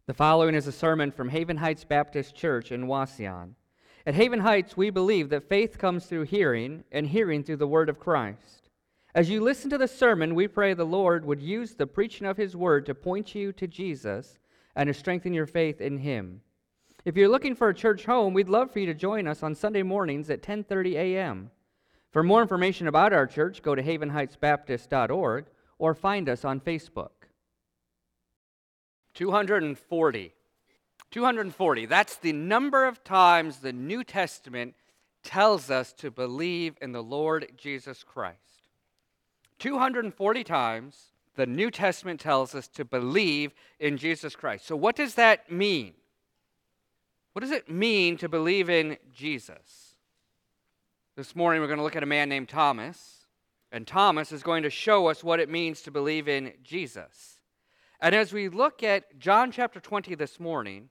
The following is a sermon from Haven Heights Baptist Church in Wauseon. At Haven Heights, we believe that faith comes through hearing, and hearing through the Word of Christ. As you listen to the sermon, we pray the Lord would use the preaching of His Word to point you to Jesus and to strengthen your faith in Him. If you're looking for a church home, we'd love for you to join us on Sunday mornings at 10:30 a.m. For more information about our church, go to havenheightsbaptist.org or find us on Facebook. 240. 240. That's the number of times the New Testament tells us to believe in the Lord Jesus Christ. 240 times the New Testament tells us to believe in Jesus Christ. So what does that mean? What does it mean to believe in Jesus? This morning we're going to look at a man named Thomas, and Thomas is going to show us what it means to believe in Jesus. And as we look at John chapter 20 this morning,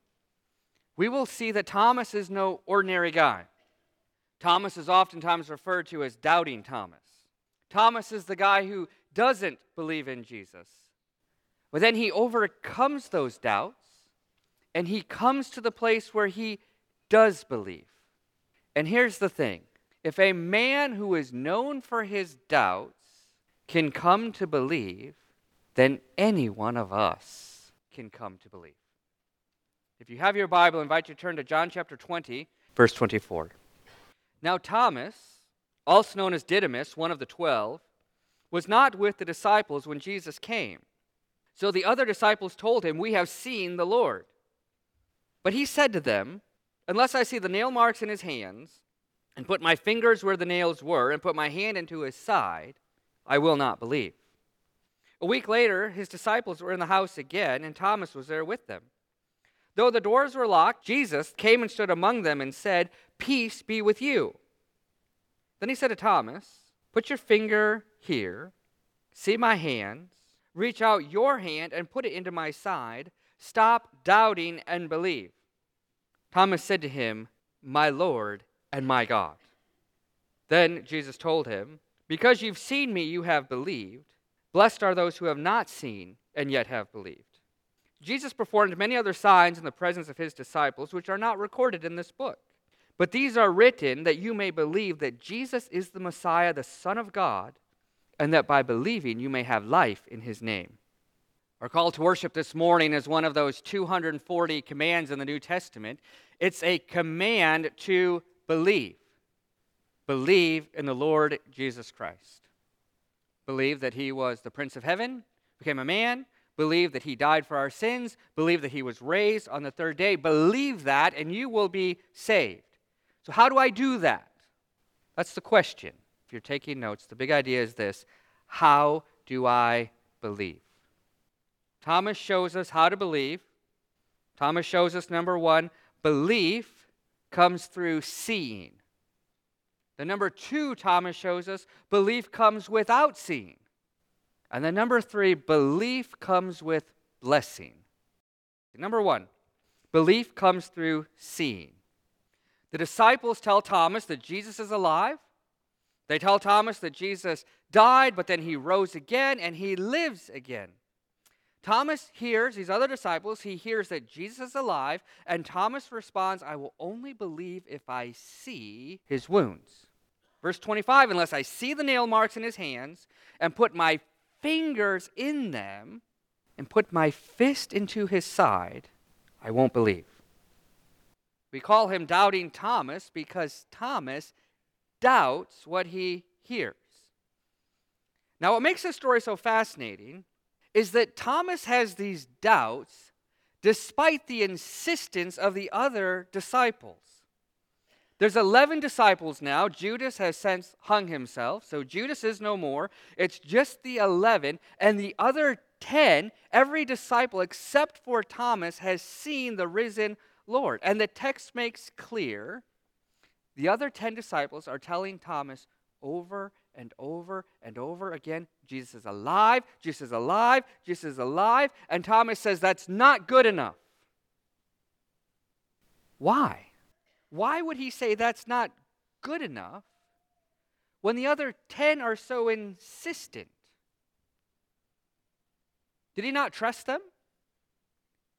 we will see that Thomas is no ordinary guy. Thomas is oftentimes referred to as Doubting Thomas. Thomas is the guy who doesn't believe in Jesus. But then he overcomes those doubts, and he comes to the place where he does believe. And here's the thing. If a man who is known for his doubts can come to believe, then any one of us can come to believe. If you have your Bible, I invite you to turn to John chapter 20, verse 24. Now Thomas, also known as Didymus, one of the 12, was not with the disciples when Jesus came. So the other disciples told him, "We have seen the Lord." But he said to them, "Unless I see the nail marks in his hands, and put my fingers where the nails were, and put my hand into his side, I will not believe." A week later, his disciples were in the house again, and Thomas was there with them. Though the doors were locked, Jesus came and stood among them and said, "Peace be with you." Then he said to Thomas, "Put your finger here, see my hands, reach out your hand and put it into my side. Stop doubting and believe." Thomas said to him, "My Lord and my God." Then Jesus told him, "Because you've seen me, you have believed. Blessed are those who have not seen and yet have believed." Jesus performed many other signs in the presence of his disciples, which are not recorded in this book. But these are written that you may believe that Jesus is the Messiah, the Son of God, and that by believing you may have life in his name. Our call to worship this morning is one of those 240 commands in the New Testament. It's a command to believe. Believe in the Lord Jesus Christ. Believe that he was the Prince of Heaven, became a man. Believe that he died for our sins. Believe that he was raised on the third day. Believe that, and you will be saved. So how do I do that? That's the question. If you're taking notes, the big idea is this: how do I believe? Thomas shows us how to believe. Thomas shows us, number one, belief comes through seeing. The number two, Thomas shows us, belief comes without seeing. And the number three, belief comes with blessing. Number one, belief comes through seeing. The disciples tell Thomas that Jesus is alive. They tell Thomas that Jesus died, but then he rose again and he lives again. Thomas hears, these other disciples, he hears that Jesus is alive, and Thomas responds, "I will only believe if I see his wounds." Verse 25, "Unless I see the nail marks in his hands and put my fingers in them and put my fist into his side, I won't believe." We call him Doubting Thomas because Thomas doubts what he hears. Now, what makes this story so fascinating is that Thomas has these doubts despite the insistence of the other disciples. There's 11 disciples now. Judas has since hung himself, so Judas is no more. It's just the 11, and the other 10, every disciple except for Thomas has seen the risen Lord. And the text makes clear the other 10 disciples are telling Thomas over and over and over again, Jesus is alive, Jesus is alive, Jesus is alive, and Thomas says that's not good enough. Why? Why would he say that's not good enough when the other 10 are so insistent? Did he not trust them?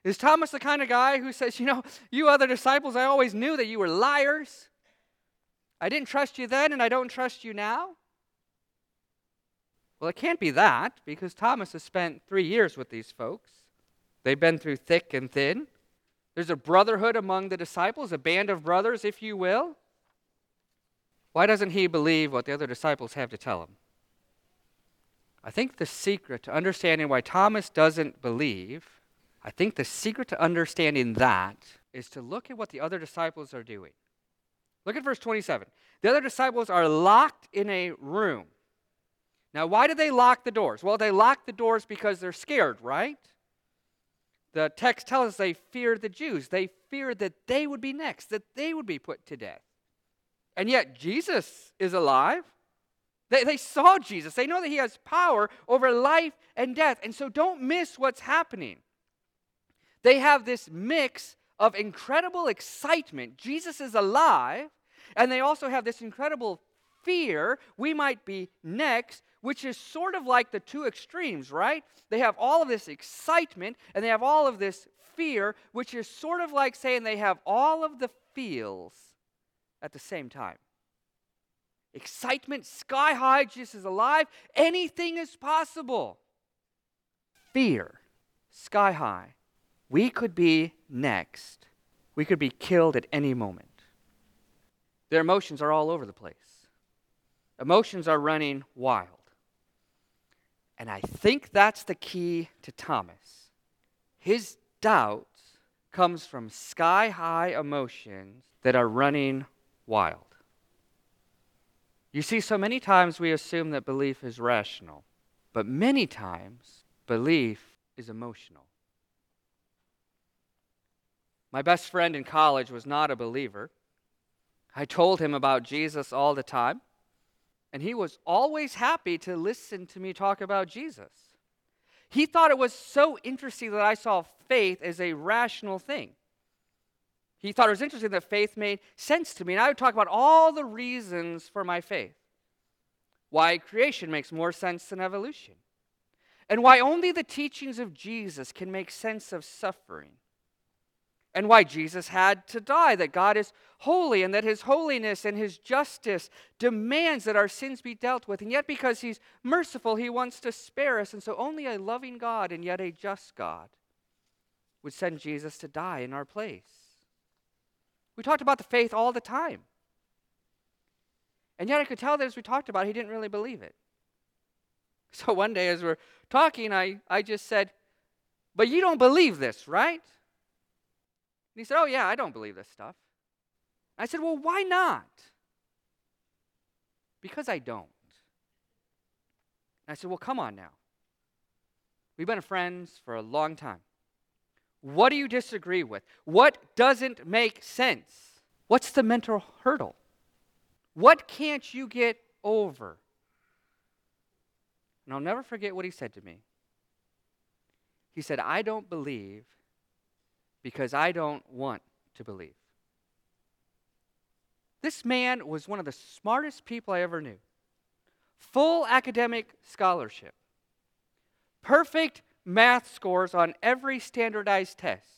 Is Thomas the kind of guy who says, you other disciples, I always knew that you were liars. I didn't trust you then and I don't trust you now? Well, it can't be that, because Thomas has spent 3 years with these folks. They've been through thick and thin. There's a brotherhood among the disciples, a band of brothers, if you will. Why doesn't he believe what the other disciples have to tell him? I think the secret to understanding why Thomas doesn't believe, I think the secret to understanding that is to look at what the other disciples are doing. Look at verse 27. The other disciples are locked in a room. Now, why did they lock the doors? Well, they locked the doors because they're scared, right? The text tells us they feared the Jews. They feared that they would be next, that they would be put to death. And yet, Jesus is alive. They saw Jesus. They know that he has power over life and death. And so don't miss what's happening. They have this mix of incredible excitement. Jesus is alive. And they also have this incredible fear. We might be next, which is sort of like the two extremes, right? They have all of this excitement and they have all of this fear, which is sort of like saying they have all of the feels at the same time. Excitement, sky high, Jesus is alive, anything is possible. Fear, sky high, we could be next. We could be killed at any moment. Their emotions are all over the place. Emotions are running wild. And I think that's the key to Thomas. His doubt comes from sky-high emotions that are running wild. You see, so many times we assume that belief is rational, but many times belief is emotional. My best friend in college was not a believer. I told him about Jesus all the time, and he was always happy to listen to me talk about Jesus. He thought it was so interesting that I saw faith as a rational thing. He thought it was interesting that faith made sense to me, and I would talk about all the reasons for my faith. Why creation makes more sense than evolution, and why only the teachings of Jesus can make sense of suffering, and why Jesus had to die, that God is holy and that his holiness and his justice demands that our sins be dealt with, and yet because he's merciful, he wants to spare us, and so only a loving God and yet a just God would send Jesus to die in our place. We talked about the faith all the time. And yet I could tell that as we talked about it, he didn't really believe it. So one day as we're talking, I just said, "But you don't believe this, right?" And he said, "Oh yeah, I don't believe this stuff." I said, "Well, why not?" "Because I don't." And I said, "Well, come on now. We've been friends for a long time. What do you disagree with? What doesn't make sense? What's the mental hurdle? What can't you get over?" And I'll never forget what he said to me. He said, "I don't believe because I don't want to believe." This man was one of the smartest people I ever knew. Full academic scholarship. Perfect math scores on every standardized test.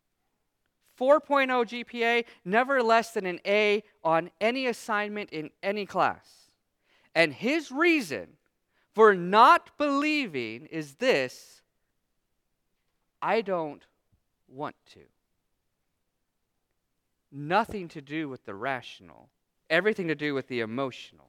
4.0 GPA, never less than an A on any assignment in any class. And his reason for not believing is this: I don't want to. Nothing to do with the rational, everything to do with the emotional.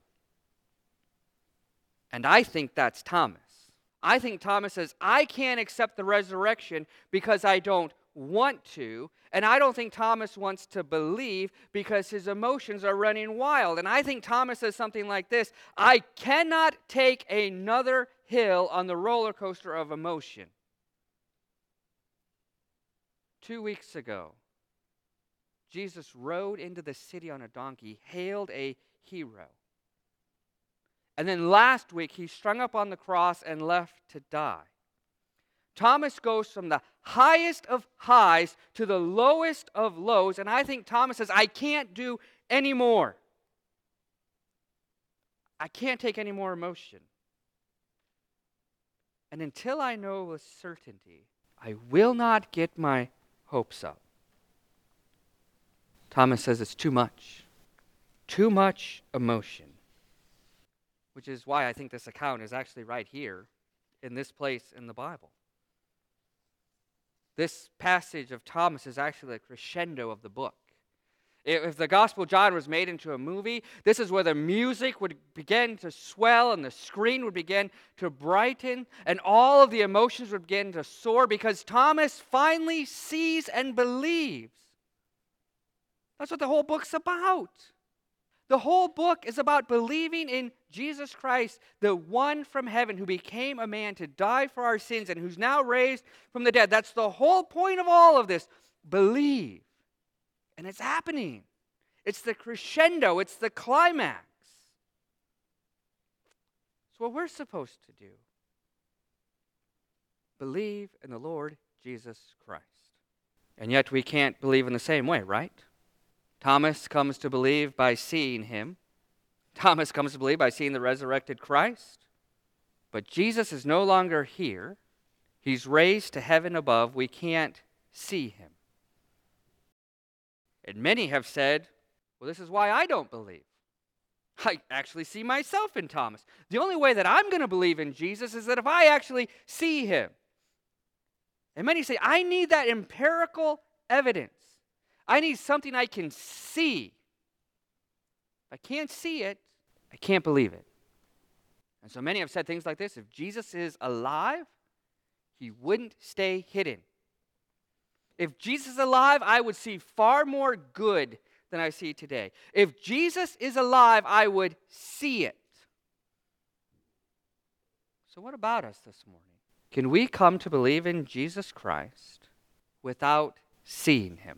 And I think that's Thomas. I think Thomas says, I can't accept the resurrection because I don't want to. And I don't think Thomas wants to believe because his emotions are running wild. And I think Thomas says something like this: I cannot take another hill on the roller coaster of emotion. 2 weeks ago, Jesus rode into the city on a donkey, hailed a hero. And then last week, he strung up on the cross and left to die. Thomas goes from the highest of highs to the lowest of lows, and I think Thomas says, I can't do any more. I can't take any more emotion. And until I know with certainty I will not get my hopes up. Thomas says it's too much emotion, which is why I think this account is actually right here in this place in the Bible. This passage of Thomas is actually the crescendo of the book. If the Gospel of John was made into a movie, this is where the music would begin to swell and the screen would begin to brighten and all of the emotions would begin to soar because Thomas finally sees and believes. That's what the whole book's about. The whole book is about believing in Jesus Christ, the one from heaven who became a man to die for our sins and who's now raised from the dead. That's the whole point of all of this. Believe. And it's happening. It's the crescendo. It's the climax. It's what we're supposed to do. Believe in the Lord Jesus Christ. And yet we can't believe in the same way, right? Thomas comes to believe by seeing him. Thomas comes to believe by seeing the resurrected Christ. But Jesus is no longer here. He's raised to heaven above. We can't see him. And many have said, well, this is why I don't believe. I actually see myself in Thomas. The only way that I'm going to believe in Jesus is that if I actually see him. And many say, I need that empirical evidence. I need something I can see. If I can't see it, I can't believe it. And so many have said things like this: if Jesus is alive, he wouldn't stay hidden. If Jesus is alive, I would see far more good than I see today. If Jesus is alive, I would see it. So what about us this morning? Can we come to believe in Jesus Christ without seeing him?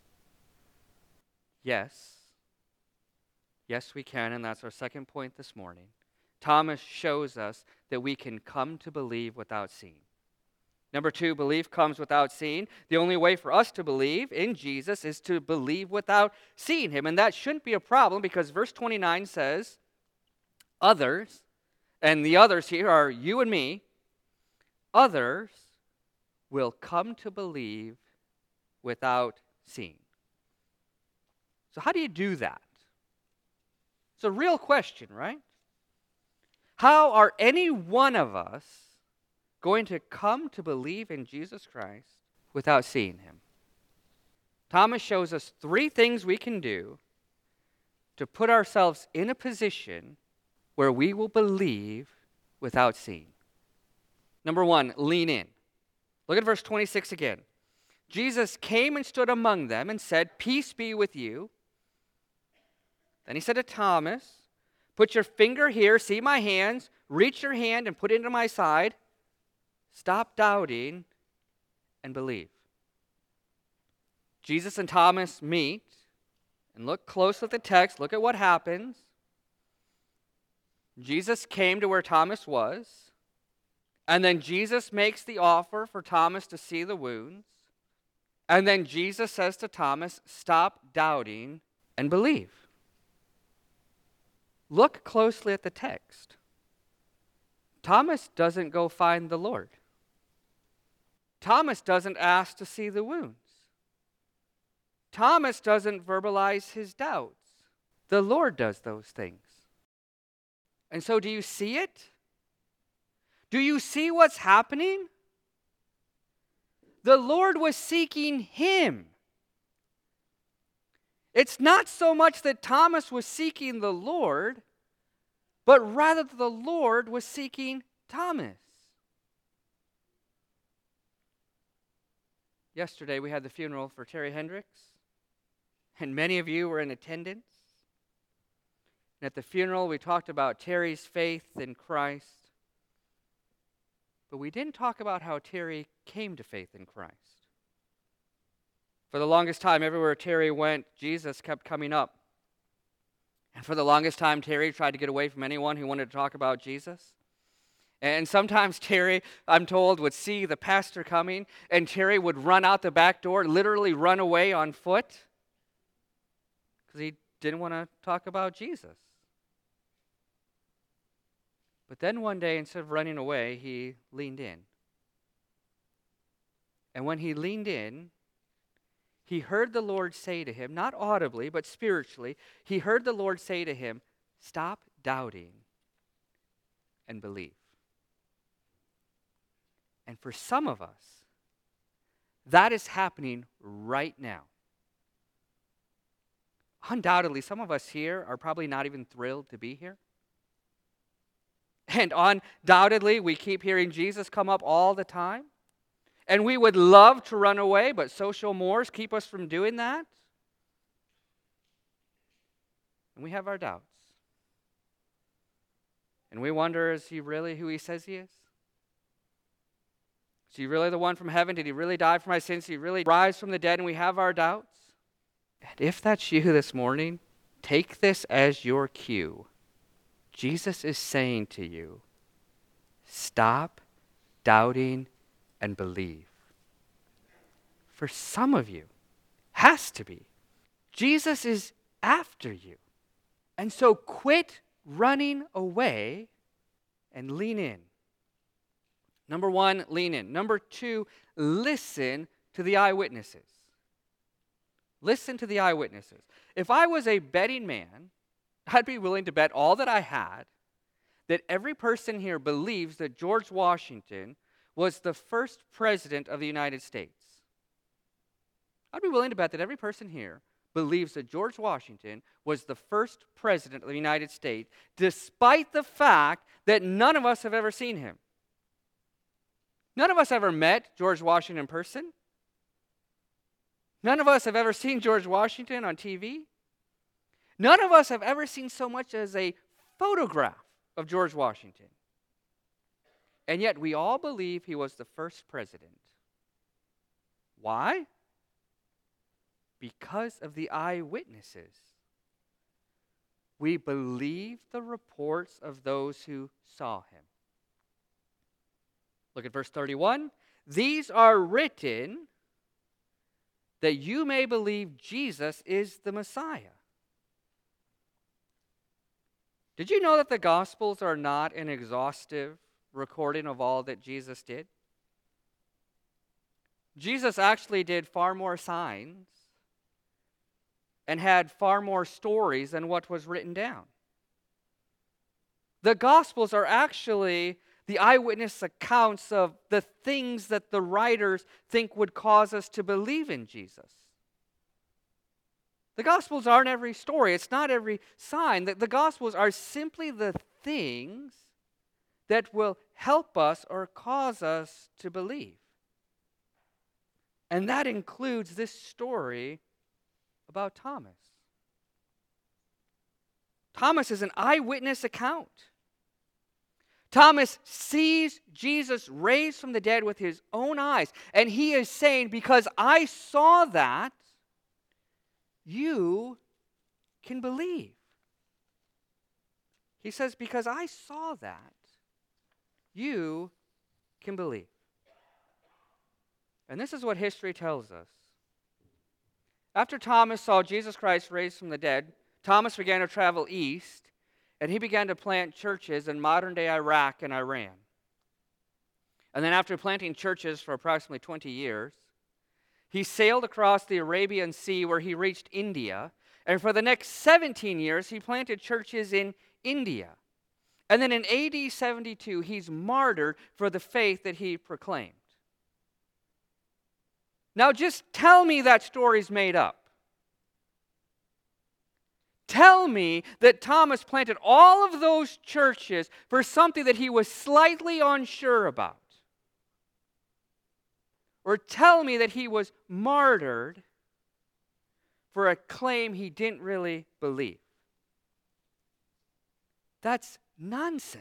Yes. Yes, we can, and that's our second point this morning. Thomas shows us that we can come to believe without seeing. Number two, belief comes without seeing. The only way for us to believe in Jesus is to believe without seeing him. And that shouldn't be a problem because verse 29 says, others, and the others here are you and me, others will come to believe without seeing. So how do you do that? It's a real question, right? How are any one of us going to come to believe in Jesus Christ without seeing him? Thomas shows us three things we can do to put ourselves in a position where we will believe without seeing. Number one, lean in. Look at verse 26 again. Jesus came and stood among them and said, "Peace be with you." Then he said to Thomas, "Put your finger here, see my hands, reach your hand and put it into my side. Stop doubting and believe." Jesus and Thomas meet and look close at the text. Look at what happens. Jesus came to where Thomas was, and then Jesus makes the offer for Thomas to see the wounds. And then Jesus says to Thomas, "Stop doubting and believe." Look closely at the text. Thomas doesn't go find the Lord. Thomas doesn't ask to see the wounds. Thomas doesn't verbalize his doubts. The Lord does those things. And so do you see it? Do you see what's happening? The Lord was seeking him. It's not so much that Thomas was seeking the Lord, but rather the Lord was seeking Thomas. Yesterday we had the funeral for Terry Hendricks, and many of you were in attendance. And at the funeral we talked about Terry's faith in Christ, but we didn't talk about how Terry came to faith in Christ. For the longest time, everywhere Terry went, Jesus kept coming up. And for the longest time, Terry tried to get away from anyone who wanted to talk about Jesus. And sometimes Terry, I'm told, would see the pastor coming, and Terry would run out the back door, literally run away on foot, because he didn't want to talk about Jesus. But then one day, instead of running away, he leaned in. And when he leaned in, he heard the Lord say to him, not audibly, but spiritually, he heard the Lord say to him, stop doubting and believe. And for some of us, that is happening right now. Undoubtedly, some of us here are probably not even thrilled to be here. And undoubtedly, we keep hearing Jesus come up all the time. And we would love to run away, but social mores keep us from doing that. And we have our doubts. And we wonder, is he really who he says he is? Is he really the one from heaven? Did he really die for my sins? Did he really rise from the dead? And we have our doubts. And if that's you this morning, take this as your cue. Jesus is saying to you, stop doubting and believe. For some of you, has to be. Jesus is after you. And so quit running away and lean in. Number one, lean in. Number two, listen to the eyewitnesses. Listen to the eyewitnesses. If I was a betting man, I'd be willing to bet all that I had that every person here believes that George Washington was the first president of the United States. I'd be willing to bet that every person here believes that George Washington was the first president of the United States, despite the fact that none of us have ever seen him. None of us ever met George Washington in person. None of us have ever seen George Washington on TV. None of us have ever seen so much as a photograph of George Washington. And yet we all believe he was the first president. Why? Because of the eyewitnesses. We believe the reports of those who saw him. Look at verse 31. These are written that you may believe Jesus is the Messiah. Did you know that the Gospels are not an exhaustive recording of all that Jesus did? Jesus actually did far more signs and had far more stories than what was written down. The Gospels are actually the eyewitness accounts of the things that the writers think would cause us to believe in Jesus. The Gospels aren't every story. It's not every sign. The Gospels are simply the things that will help us or cause us to believe. And that includes this story about Thomas. Thomas is an eyewitness account. Thomas sees Jesus raised from the dead with his own eyes. And he is saying, because I saw that, you can believe. He says, because I saw that, you can believe. And this is what history tells us. After Thomas saw Jesus Christ raised from the dead, Thomas began to travel east, and he began to plant churches in modern-day Iraq and Iran. And then after planting churches for approximately 20 years, he sailed across the Arabian Sea where he reached India. And for the next 17 years, he planted churches in India. And then in AD 72, he's martyred for the faith that he proclaimed. Now just tell me that story's made up. Tell me that Thomas planted all of those churches for something that he was slightly unsure about. Or tell me that he was martyred for a claim he didn't really believe. That's nonsense.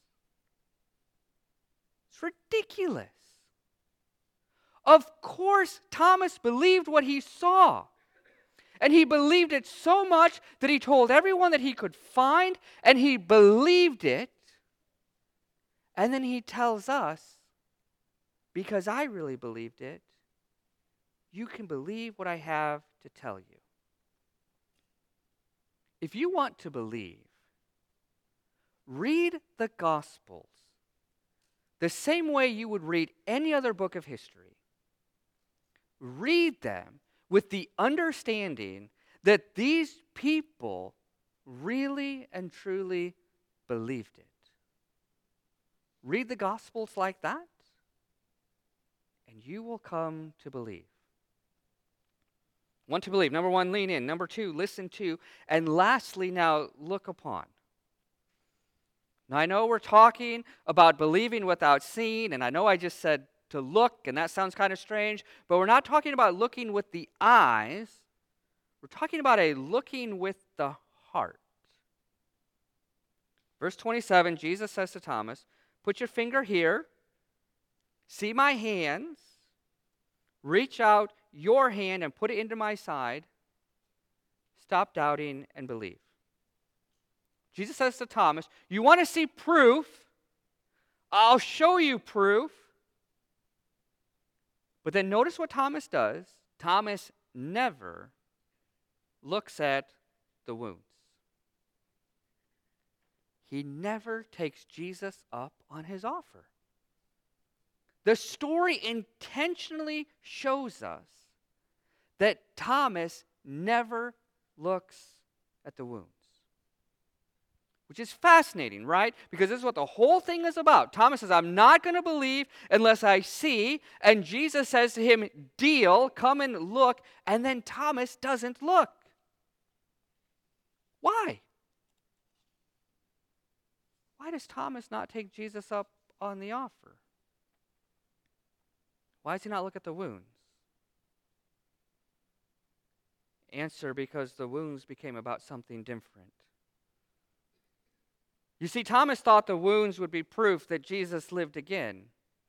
It's ridiculous. Of course, Thomas believed what he saw. And he believed it so much that he told everyone that he could find, and he believed it. And then he tells us, because I really believed it, you can believe what I have to tell you. If you want to believe, read the Gospels the same way you would read any other book of history. read them with the understanding that these people really and truly believed it. Read the Gospels like that, and you will come to believe. Want to believe. Number one, lean in. Number two, listen to. And lastly, now look upon. Now, I know we're talking about believing without seeing, and I know I just said to look, and that sounds kind of strange, but we're not talking about looking with the eyes. We're talking about a looking with the heart. Verse 27, Jesus says to Thomas, "Put your finger here, see my hands, reach out your hand and put it into my side. Stop doubting and believe." Jesus says to Thomas, you want to see proof? I'll show you proof. But then notice what Thomas does. Thomas never looks at the wounds. He never takes Jesus up on his offer. The story intentionally shows us that Thomas never looks at the wounds. Which is fascinating, right? Because this is what the whole thing is about. Thomas says, I'm not going to believe unless I see. And Jesus says to him, deal, come and look. And then Thomas doesn't look. Why? Why does Thomas not take Jesus up on the offer? Why does he not look at the wounds? Answer, because the wounds became about something different. You see, Thomas thought the wounds would be proof that Jesus lived again.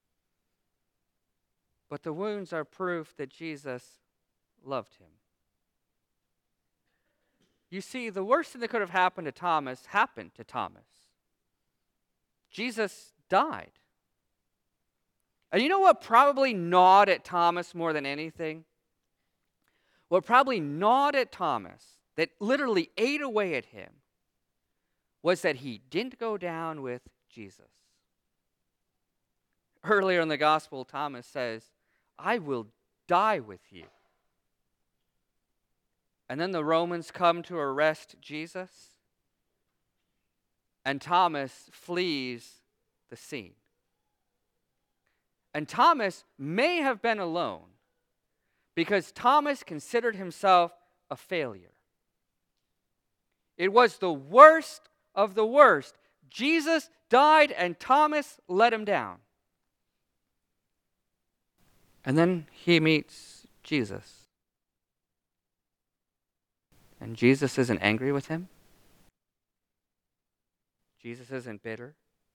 But the wounds are proof that Jesus loved him. You see, the worst thing that could have happened to Thomas happened to Thomas. Jesus died. And you know what probably gnawed at Thomas more than anything? What probably gnawed at Thomas, that literally ate away at him, was that he didn't go down with Jesus. Earlier in the gospel, Thomas says, I will die with you. And then the Romans come to arrest Jesus, and Thomas flees the scene. And Thomas may have been alone because Thomas considered himself a failure. It was the worst of the worst. Jesus died and Thomas let him down. And then he meets Jesus. And Jesus isn't angry with him. Jesus isn't bitter.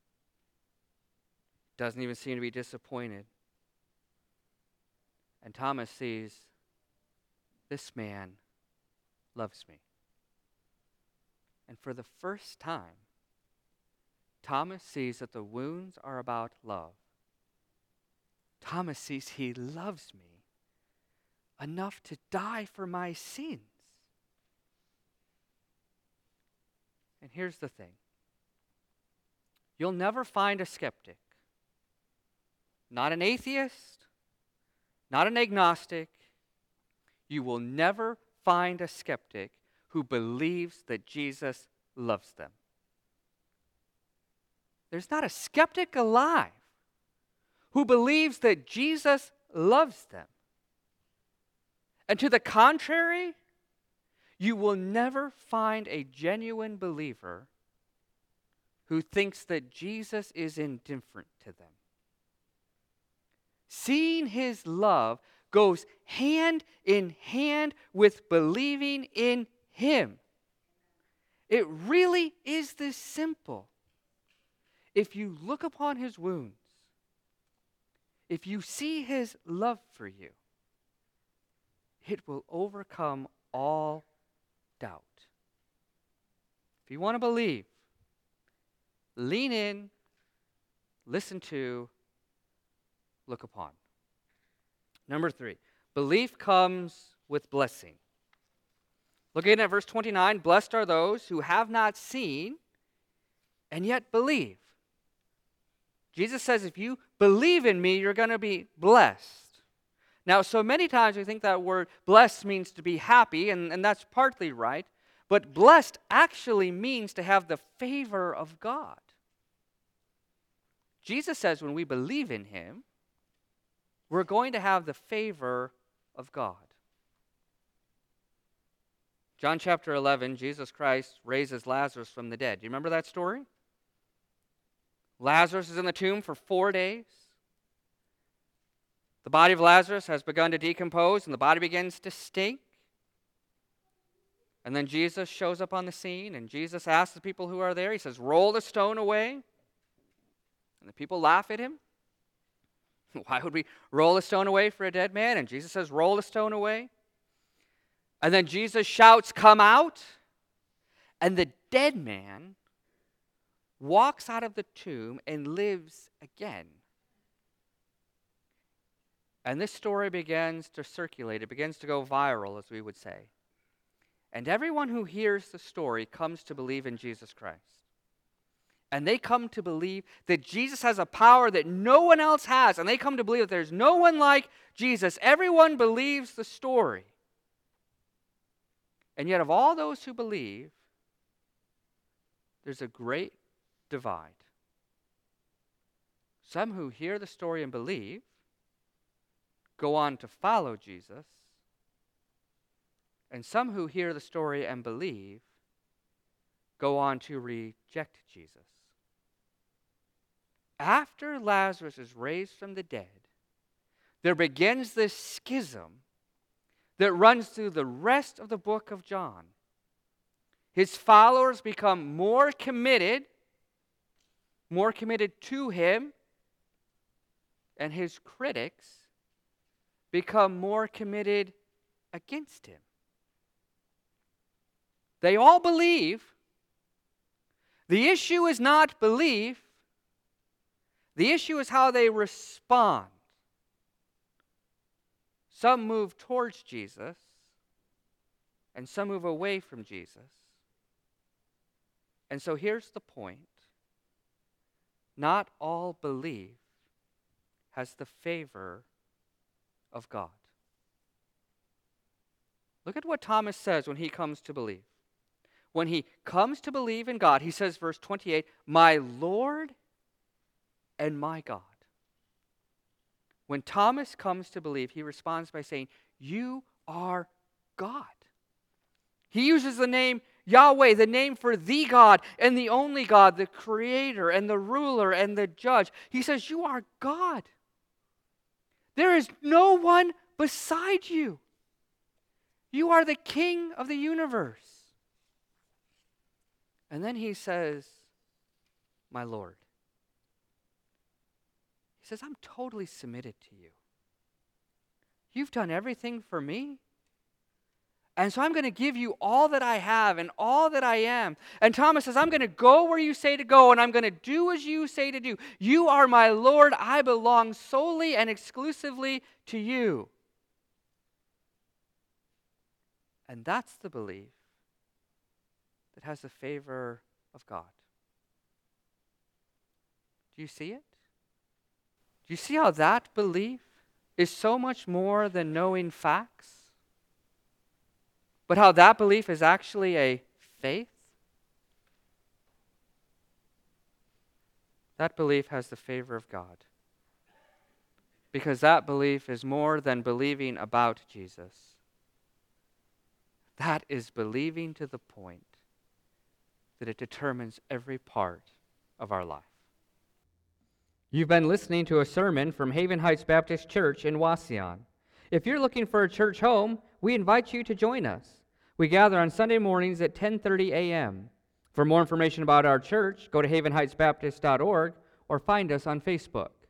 Doesn't even seem to be disappointed. And Thomas sees, this man loves me. And for the first time, Thomas sees that the wounds are about love. Thomas sees he loves me enough to die for my sins. And here's the thing. You'll never find a skeptic, not an atheist, not an agnostic. You will never find a skeptic who believes that Jesus loves them. There's not a skeptic alive who believes that Jesus loves them. And to the contrary, you will never find a genuine believer who thinks that Jesus is indifferent to them. Seeing his love goes hand in hand with believing in him. It really is this simple. If you look upon his wounds, if you see his love for you, it will overcome all doubt. If you want to believe, lean in, listen to, look upon. Number 3, belief comes with blessing. Looking at verse 29, blessed are those who have not seen and yet believe. Jesus says if you believe in me, you're going to be blessed. Now, so many times we think that word blessed means to be happy, and that's partly right. But blessed actually means to have the favor of God. Jesus says when we believe in him, we're going to have the favor of God. John chapter 11, Jesus Christ raises Lazarus from the dead. Do you remember that story? Lazarus is in the tomb for 4 days. The body of Lazarus has begun to decompose, and the body begins to stink. And then Jesus shows up on the scene, and Jesus asks the people who are there, he says, roll the stone away. And the people laugh at him. Why would we roll a stone away for a dead man? And Jesus says, roll the stone away. And then Jesus shouts, come out. And the dead man walks out of the tomb and lives again. And this story begins to circulate. It begins to go viral, as we would say. And everyone who hears the story comes to believe in Jesus Christ. And they come to believe that Jesus has a power that no one else has. And they come to believe that there's no one like Jesus. Everyone believes the story. And yet of all those who believe, there's a great divide. Some who hear the story and believe go on to follow Jesus. And some who hear the story and believe go on to reject Jesus. After Lazarus is raised from the dead, there begins this schism that runs through the rest of the book of John. His followers become more committed to him, and his critics become more committed against him. They all believe. The issue is not belief. The issue is how they respond. Some move towards Jesus, and some move away from Jesus. And so here's the point. Not all belief has the favor of God. Look at what Thomas says when he comes to believe. When he comes to believe in God, he says, verse 28, my Lord and my God. When Thomas comes to believe, he responds by saying, you are God. He uses the name Yahweh, the name for the God and the only God, the creator and the ruler and the judge. He says, you are God. There is no one beside you. You are the King of the universe. And then he says, my Lord. He says, I'm totally submitted to you. You've done everything for me. And so I'm going to give you all that I have and all that I am. And Thomas says, I'm going to go where you say to go, and I'm going to do as you say to do. You are my Lord. I belong solely and exclusively to you. And that's the belief that has the favor of God. Do you see it? Do you see how that belief is so much more than knowing facts? But how that belief is actually a faith? That belief has the favor of God. Because that belief is more than believing about Jesus. That is believing to the point that it determines every part of our life. You've been listening to a sermon from Haven Heights Baptist Church in Wauseon. If you're looking for a church home, we invite you to join us. We gather on Sunday mornings at 10:30 a.m. For more information about our church, go to havenheightsbaptist.org or find us on Facebook.